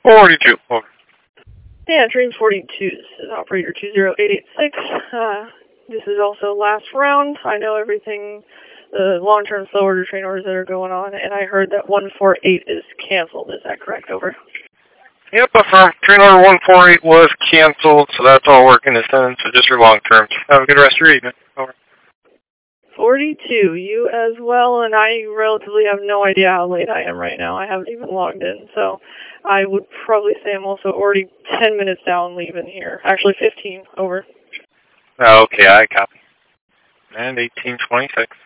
42. Over. Yeah, Dream 42. This is operator 20886. This is also last round. I know everything, the long-term slow order train orders that are going on, and I heard that 148 is canceled. Is that correct? Over. Yep, affirm. Train order 148 was canceled, so that's all working this end, so just your long term. Have a good rest of your evening. Over. 42, you as well, and I relatively have no idea how late I am right now. I haven't even logged in, so I would probably say I'm also already 10 minutes down leaving here. Actually 15, over. Okay, I copy. And 1826.